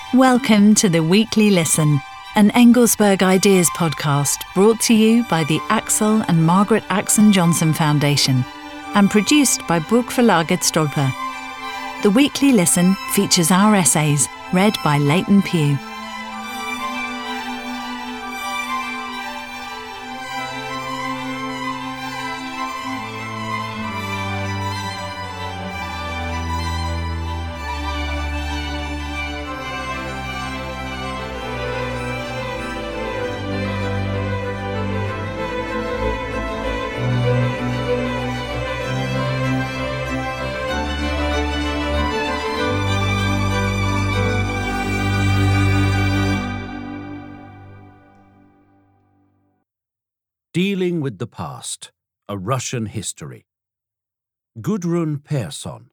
Welcome to the Weekly Listen, an Engelsberg Ideas podcast brought to you by the Axel and Margaret Axon Johnson Foundation and produced by Burgverlaget Stolper. The Weekly Listen features our essays read by Leighton Pugh. Dealing with the Past, A Russian History. Gudrun Persson.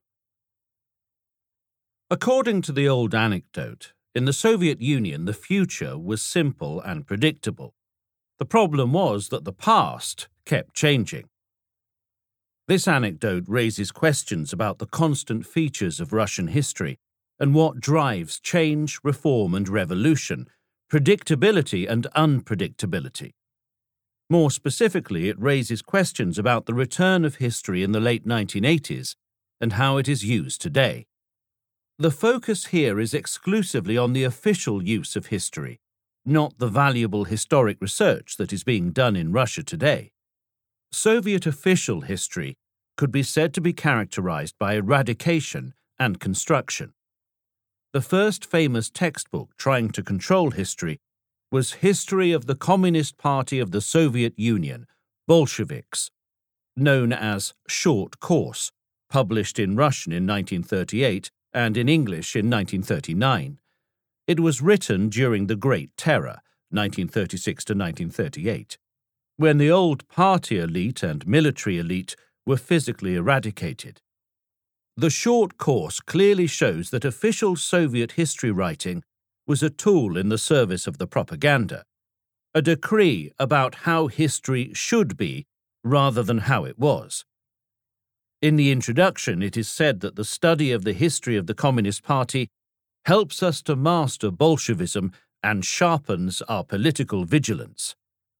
According to the old anecdote, in the Soviet Union the future was simple and predictable. The problem was that the past kept changing. This anecdote raises questions about the constant features of Russian history and what drives change, reform and revolution, predictability and unpredictability. More specifically, it raises questions about the return of history in the late 1980s and how it is used today. The focus here is exclusively on the official use of history, not the valuable historic research that is being done in Russia today. Soviet official history could be said to be characterized by eradication and construction. The first famous textbook trying to control history was History of the Communist Party of the Soviet Union, Bolsheviks, known as Short Course, published in Russian in 1938 and in English in 1939. It was written during the Great Terror, 1936 to 1938, when the old party elite and military elite were physically eradicated. The Short Course clearly shows that official Soviet history writing was a tool in the service of the propaganda, a decree about how history should be rather than how it was. In the introduction, it is said that the study of the history of the Communist Party helps us to master Bolshevism and sharpens our political vigilance.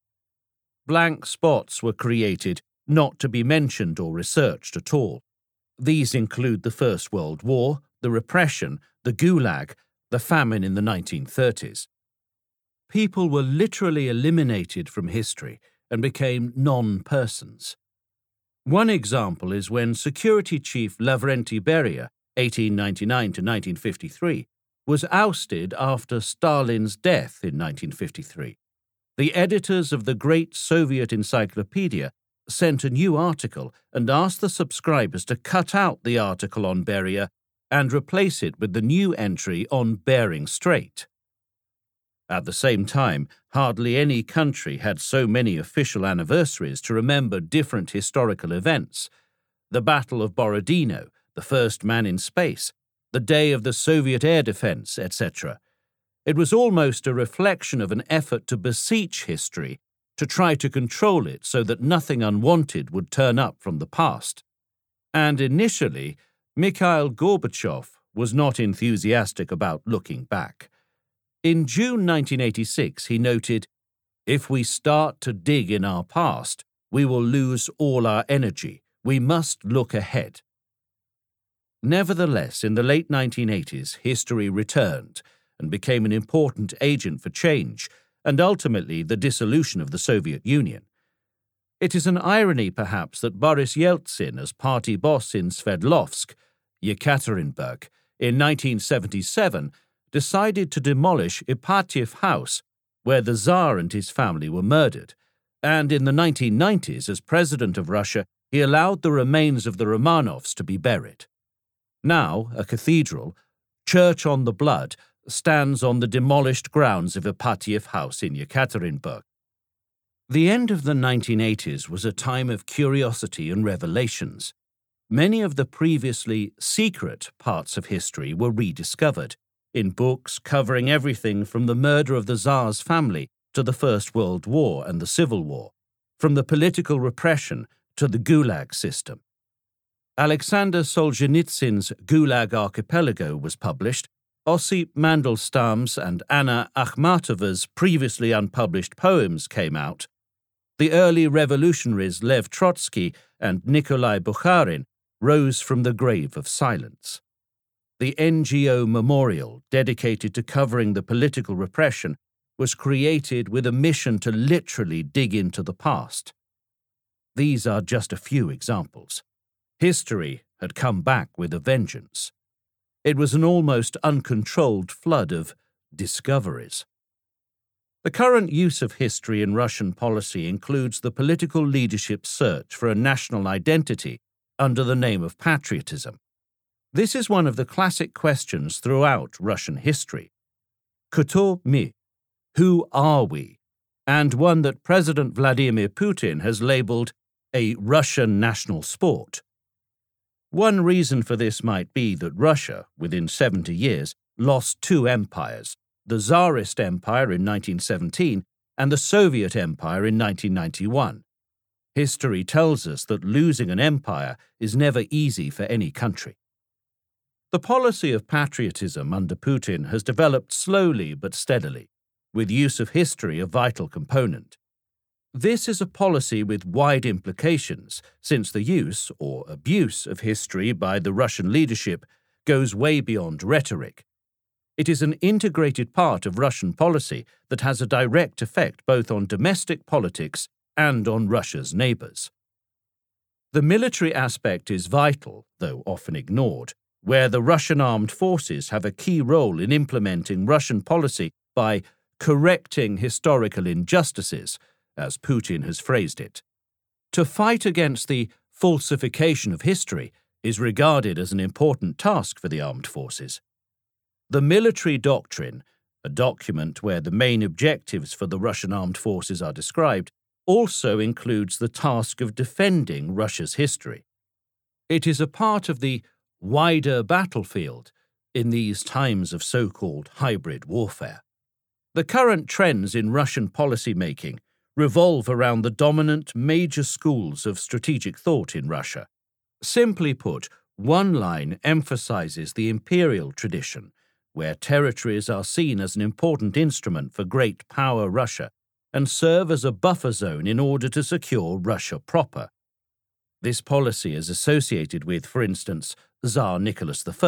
Blank spots were created not to be mentioned or researched at all. These include the First World War, the repression, the Gulag, the famine in the 1930s. People were literally eliminated from history and became non-persons. One example is when Security Chief Lavrentiy Beria, 1899 to 1953, was ousted after Stalin's death in 1953. The editors of the Great Soviet Encyclopedia sent a new article and asked the subscribers to cut out the article on Beria and replace it with the new entry on Bering Strait. At the same time, hardly any country had so many official anniversaries to remember different historical events: the Battle of Borodino, the first man in space, the day of the Soviet air defense, etc. It was almost a reflection of an effort to beseech history, to try to control it so that nothing unwanted would turn up from the past. And initially, Mikhail Gorbachev was not enthusiastic about looking back. In June 1986, he noted, "If we start to dig in our past, we will lose all our energy. We must look ahead." Nevertheless, in the late 1980s, history returned and became an important agent for change and ultimately the dissolution of the Soviet Union. It is an irony, perhaps, that Boris Yeltsin, as party boss in Sverdlovsk, Yekaterinburg, in 1977, decided to demolish Ipatiev House, where the Tsar and his family were murdered, and in the 1990s, as President of Russia, he allowed the remains of the Romanovs to be buried. Now, a cathedral, Church on the Blood, stands on the demolished grounds of Ipatiev House in Yekaterinburg. The end of the 1980s was a time of curiosity and revelations. Many of the previously secret parts of history were rediscovered, in books covering everything from the murder of the Tsar's family to the First World War and the Civil War, from the political repression to the Gulag system. Alexander Solzhenitsyn's Gulag Archipelago was published, Osip Mandelstam's and Anna Akhmatova's previously unpublished poems came out, the early revolutionaries Lev Trotsky and Nikolai Bukharin rose from the grave of silence. The NGO memorial, dedicated to covering the political repression, was created with a mission to literally dig into the past. These are just a few examples. History had come back with a vengeance. It was an almost uncontrolled flood of discoveries. The current use of history in Russian policy includes the political leadership's search for a national identity under the name of patriotism. This is one of the classic questions throughout Russian history. Kto my? Who are we? And one that President Vladimir Putin has labeled a Russian national sport. One reason for this might be that Russia, within 70 years, lost two empires, the Tsarist Empire in 1917 and the Soviet Empire in 1991. History tells us that losing an empire is never easy for any country. The policy of patriotism under Putin has developed slowly but steadily, with use of history a vital component. This is a policy with wide implications, since the use or abuse of history by the Russian leadership goes way beyond rhetoric. It is an integrated part of Russian policy that has a direct effect both on domestic politics and on Russia's neighbors. The military aspect is vital, though often ignored, where the Russian armed forces have a key role in implementing Russian policy by correcting historical injustices, as Putin has phrased it. To fight against the falsification of history is regarded as an important task for the armed forces. The military doctrine, a document where the main objectives for the Russian armed forces are described, also includes the task of defending Russia's history. It is a part of the wider battlefield in these times of so-called hybrid warfare. The current trends in Russian policy-making revolve around the dominant major schools of strategic thought in Russia. Simply put, one line emphasizes the imperial tradition, where territories are seen as an important instrument for great power Russia and serve as a buffer zone in order to secure Russia proper. This policy is associated with, for instance, Tsar Nicholas I,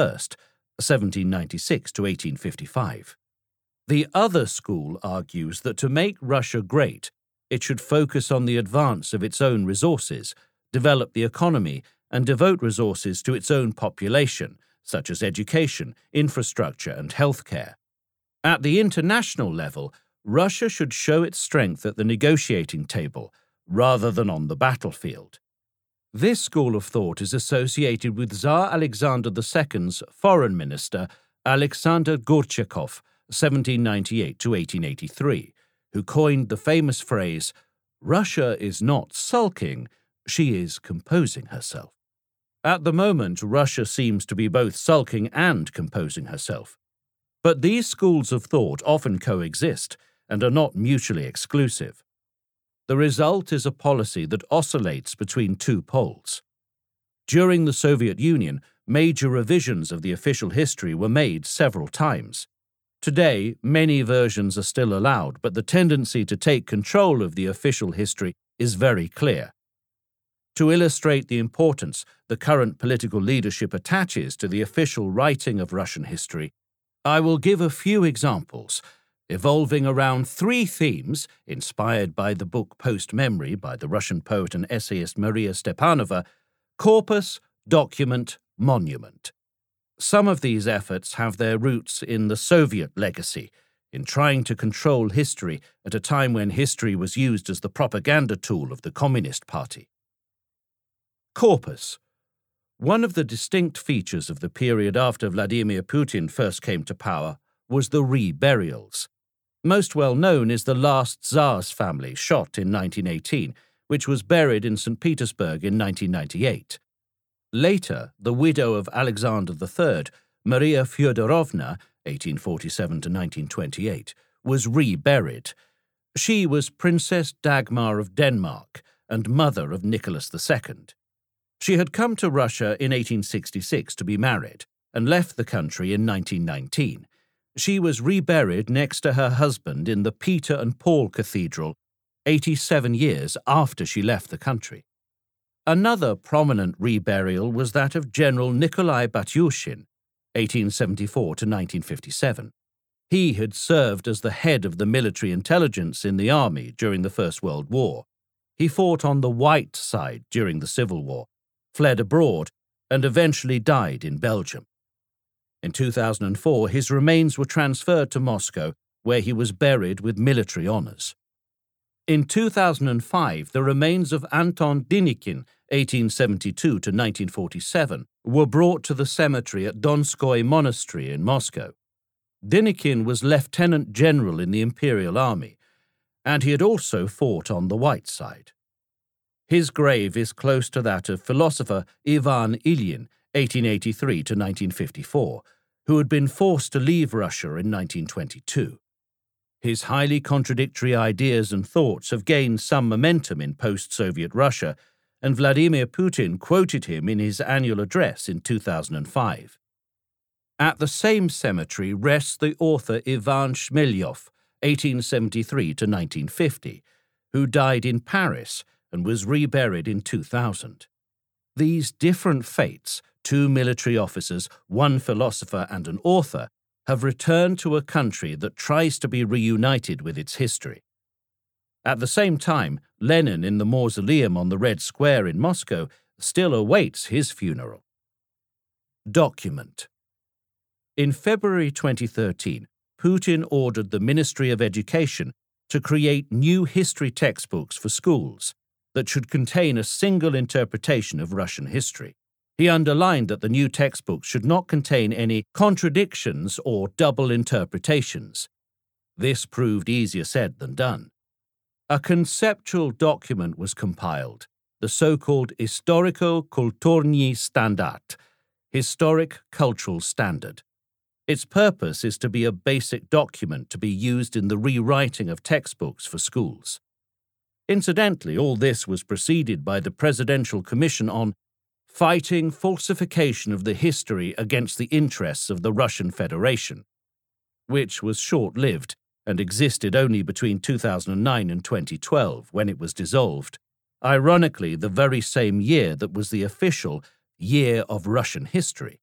1796 to 1855. The other school argues that to make Russia great, it should focus on the advance of its own resources, develop the economy, and devote resources to its own population, such as education, infrastructure, and healthcare. At the international level, Russia should show its strength at the negotiating table, rather than on the battlefield. This school of thought is associated with Tsar Alexander II's foreign minister, Alexander Gorchakov, 1798 to 1883, who coined the famous phrase, "Russia is not sulking, she is composing herself." At the moment, Russia seems to be both sulking and composing herself. But these schools of thought often coexist and are not mutually exclusive. The result is a policy that oscillates between two poles. During the Soviet Union, major revisions of the official history were made several times. Today, many versions are still allowed, but the tendency to take control of the official history is very clear. To illustrate the importance the current political leadership attaches to the official writing of Russian history, I will give a few examples, evolving around three themes inspired by the book Post-Memory by the Russian poet and essayist Maria Stepanova: corpus, document, monument. Some of these efforts have their roots in the Soviet legacy, in trying to control history at a time when history was used as the propaganda tool of the Communist Party. Corpus. One of the distinct features of the period after Vladimir Putin first came to power was the reburials. Most well known is the last Tsar's family, shot in 1918, which was buried in St. Petersburg in 1998. Later, the widow of Alexander III, Maria Fyodorovna, 1847 to 1928, was reburied. She was Princess Dagmar of Denmark and mother of Nicholas II. She had come to Russia in 1866 to be married and left the country in 1919, She was reburied next to her husband in the Peter and Paul Cathedral 87 years after she left the country. Another prominent reburial was that of General Nikolai Batyushin, 1874 to 1957. He had served as the head of the military intelligence in the army during the First World War. He fought on the white side during the Civil War, fled abroad, and eventually died in Belgium. In 2004, his remains were transferred to Moscow, where he was buried with military honors. In 2005, the remains of Anton Denikin, 1872 to 1947, were brought to the cemetery at Donskoy Monastery in Moscow. Denikin was lieutenant general in the Imperial Army, and he had also fought on the white side. His grave is close to that of philosopher Ivan Ilyin, 1883 to 1954, who had been forced to leave Russia in 1922. His highly contradictory ideas and thoughts have gained some momentum in post-Soviet Russia, and Vladimir Putin quoted him in his annual address in 2005. At the same cemetery rests the author Ivan Shmelyov, 1873 to 1950, who died in Paris and was reburied in 2000. These different fates, 2 military officers, 1 philosopher and an author, have returned to a country that tries to be reunited with its history. At the same time, Lenin in the mausoleum on the Red Square in Moscow still awaits his funeral. Document. In February 2013, Putin ordered the Ministry of Education to create new history textbooks for schools that should contain a single interpretation of Russian history. He underlined that the new textbooks should not contain any contradictions or double interpretations. This proved easier said than done. A conceptual document was compiled, the so-called Historico-Kulturny Standard, Historic Cultural Standard. Its purpose is to be a basic document to be used in the rewriting of textbooks for schools. Incidentally, all this was preceded by the Presidential Commission on Fighting Falsification of the History Against the Interests of the Russian Federation, which was short-lived and existed only between 2009 and 2012, when it was dissolved, ironically the very same year that was the official Year of Russian History.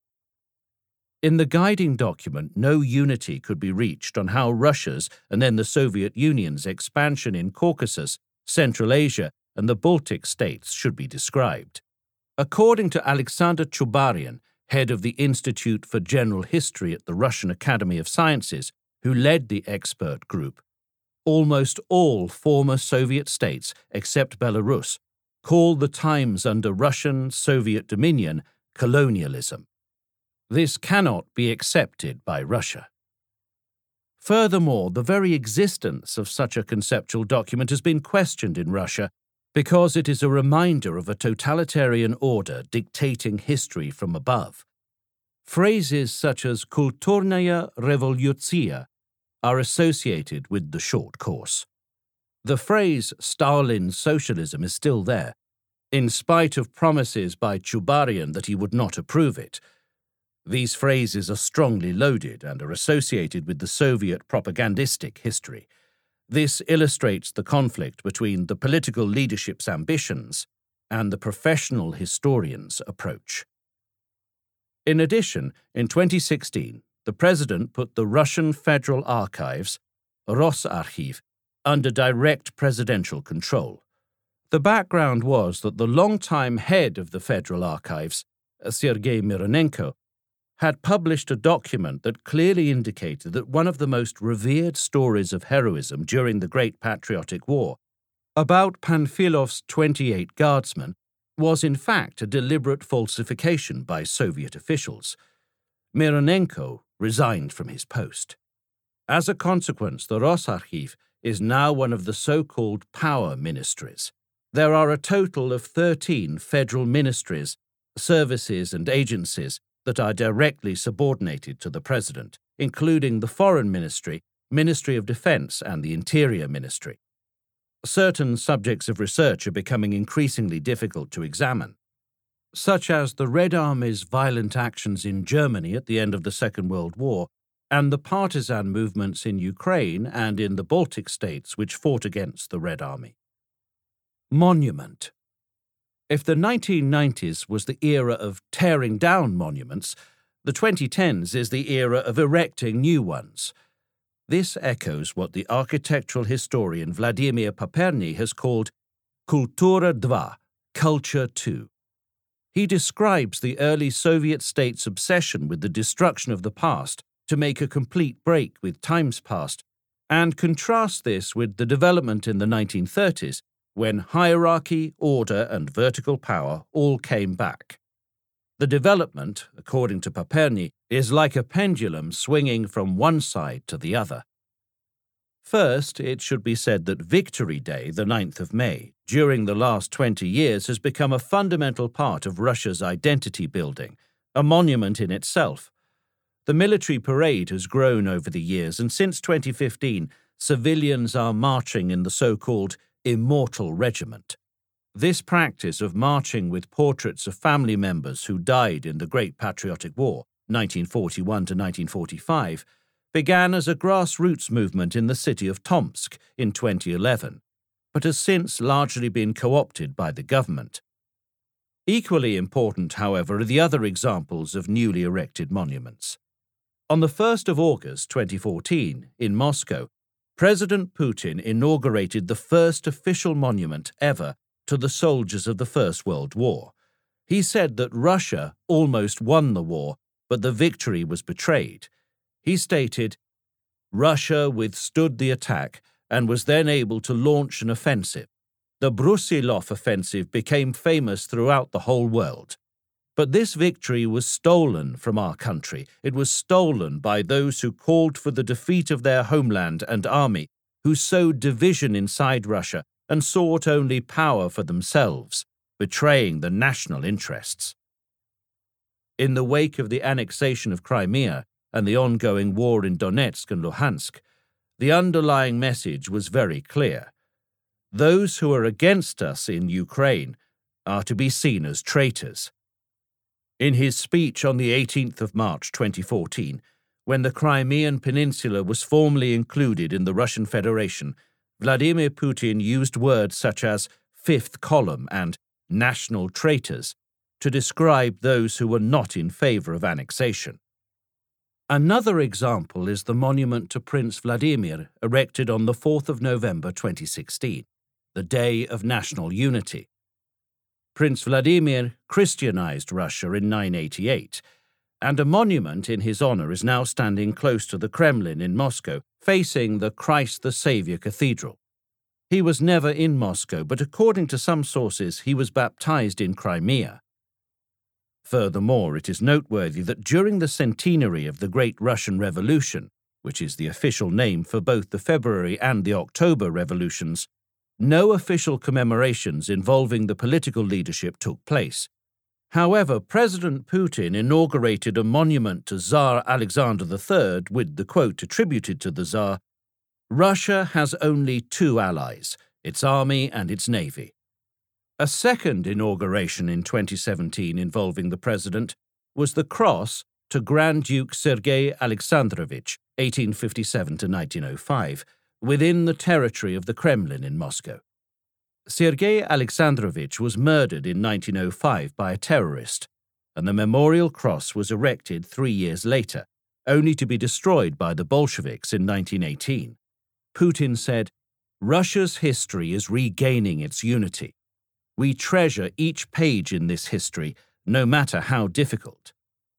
In the guiding document, no unity could be reached on how Russia's and then the Soviet Union's expansion in Caucasus, Central Asia, and the Baltic states should be described. According to Alexander Chubaryan, head of the Institute for General History at the Russian Academy of Sciences, who led the expert group, almost all former Soviet states, except Belarus, call the times under Russian-Soviet dominion colonialism. This cannot be accepted by Russia. Furthermore, the very existence of such a conceptual document has been questioned in Russia because it is a reminder of a totalitarian order dictating history from above. Phrases such as Kulturная revoluция are associated with the short course. The phrase Stalin's socialism is still there, in spite of promises by Chubaryan that he would not approve it. These phrases are strongly loaded and are associated with the Soviet propagandistic history. This illustrates the conflict between the political leadership's ambitions and the professional historian's approach. In addition, in 2016, the President put the Russian Federal Archives, Rosarchiv, under direct presidential control. The background was that the longtime head of the Federal Archives, Sergei Mironenko, had published a document that clearly indicated that one of the most revered stories of heroism during the Great Patriotic War, about Panfilov's 28 guardsmen, was in fact a deliberate falsification by Soviet officials. Mironenko resigned from his post. As a consequence, the Rosarchiv is now one of the so-called power ministries. There are a total of 13 federal ministries, services and agencies that are directly subordinated to the President, including the Foreign Ministry, Ministry of Defense, and the Interior Ministry. Certain subjects of research are becoming increasingly difficult to examine, such as the Red Army's violent actions in Germany at the end of the Second World War and the partisan movements in Ukraine and in the Baltic states which fought against the Red Army. Monument. If the 1990s was the era of tearing down monuments, the 2010s is the era of erecting new ones. This echoes what the architectural historian Vladimir Paperny has called Kultura 2, Culture 2. He describes the early Soviet states' obsession with the destruction of the past to make a complete break with times past, and contrasts this with the development in the 1930s, when hierarchy, order, and vertical power all came back. The development, according to Paperny, is like a pendulum swinging from one side to the other. First, it should be said that Victory Day, the 9th of May, during the last 20 years has become a fundamental part of Russia's identity building, a monument in itself. The military parade has grown over the years, and since 2015, civilians are marching in the so-called Immortal Regiment. This practice of marching with portraits of family members who died in the Great Patriotic War, 1941 to 1945, began as a grassroots movement in the city of Tomsk in 2011, but has since largely been co-opted by the government. Equally important, however, are the other examples of newly erected monuments. On the 1st of August 2014, in Moscow, President Putin inaugurated the first official monument ever to the soldiers of the First World War. He said that Russia almost won the war, but the victory was betrayed. He stated, "Russia withstood the attack and was then able to launch an offensive. The Brusilov offensive became famous throughout the whole world. But this victory was stolen from our country. It was stolen by those who called for the defeat of their homeland and army, who sowed division inside Russia and sought only power for themselves, betraying the national interests." In the wake of the annexation of Crimea and the ongoing war in Donetsk and Luhansk, the underlying message was very clear. Those who are against us in Ukraine are to be seen as traitors. In his speech on the 18th of March 2014, when the Crimean Peninsula was formally included in the Russian Federation, Vladimir Putin used words such as fifth column and national traitors to describe those who were not in favor of annexation. Another example is the monument to Prince Vladimir, erected on the 4th of November 2016, the Day of National Unity. Prince Vladimir Christianized Russia in 988, and a monument in his honor is now standing close to the Kremlin in Moscow, facing the Christ the Saviour Cathedral. He was never in Moscow, but according to some sources, he was baptized in Crimea. Furthermore, it is noteworthy that during the centenary of the Great Russian Revolution, which is the official name for both the February and the October revolutions, no official commemorations involving the political leadership took place. However, President Putin inaugurated a monument to Tsar Alexander III with the quote attributed to the Tsar, "Russia has only two allies, its army and its navy." A second inauguration in 2017 involving the president was the cross to Grand Duke Sergei Alexandrovich, 1857 to 1905, within the territory of the Kremlin in Moscow. Sergei Alexandrovich was murdered in 1905 by a terrorist, and the memorial cross was erected 3 years later, only to be destroyed by the Bolsheviks in 1918. Putin said, "Russia's history is regaining its unity. We treasure each page in this history, no matter how difficult."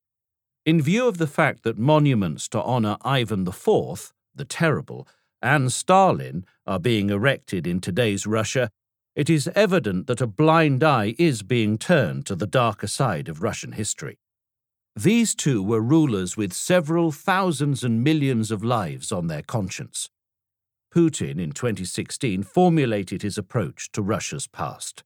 In view of the fact that monuments to honor Ivan IV, the Terrible, and Stalin are being erected in today's Russia, it is evident that a blind eye is being turned to the darker side of Russian history. These two were rulers with several thousands and millions of lives on their conscience. Putin, in 2016, formulated his approach to Russia's past.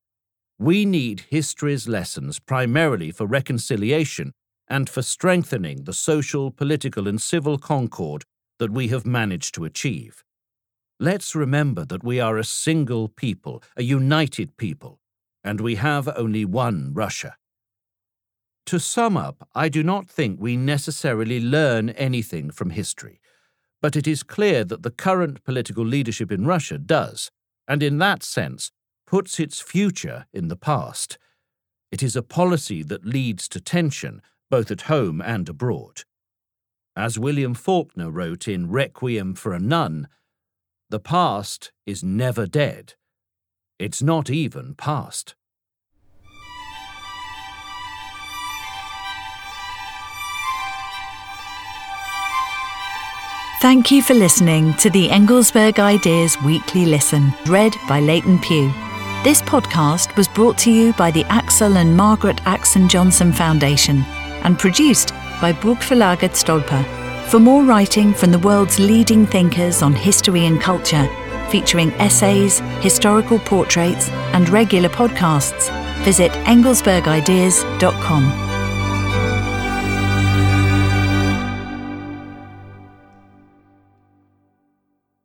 We need history's lessons primarily for reconciliation and for strengthening the social, political, and civil concord that we have managed to achieve. Let's remember that we are a single people, a united people, and we have only one Russia. To sum up, I do not think we necessarily learn anything from history, but it is clear that the current political leadership in Russia does, and in that sense, puts its future in the past. It is a policy that leads to tension, both at home and abroad. As William Faulkner wrote in Requiem for a Nun, the past is never dead. It's not even past. Thank you for listening to the Engelsberg Ideas Weekly Listen, read by Leighton Pugh. This podcast was brought to you by the Axel and Margaret Axon Johnson Foundation and produced by Burgverlaget Stolper. For more writing from the world's leading thinkers on history and culture, featuring essays, historical portraits, and regular podcasts, visit engelsbergideas.com.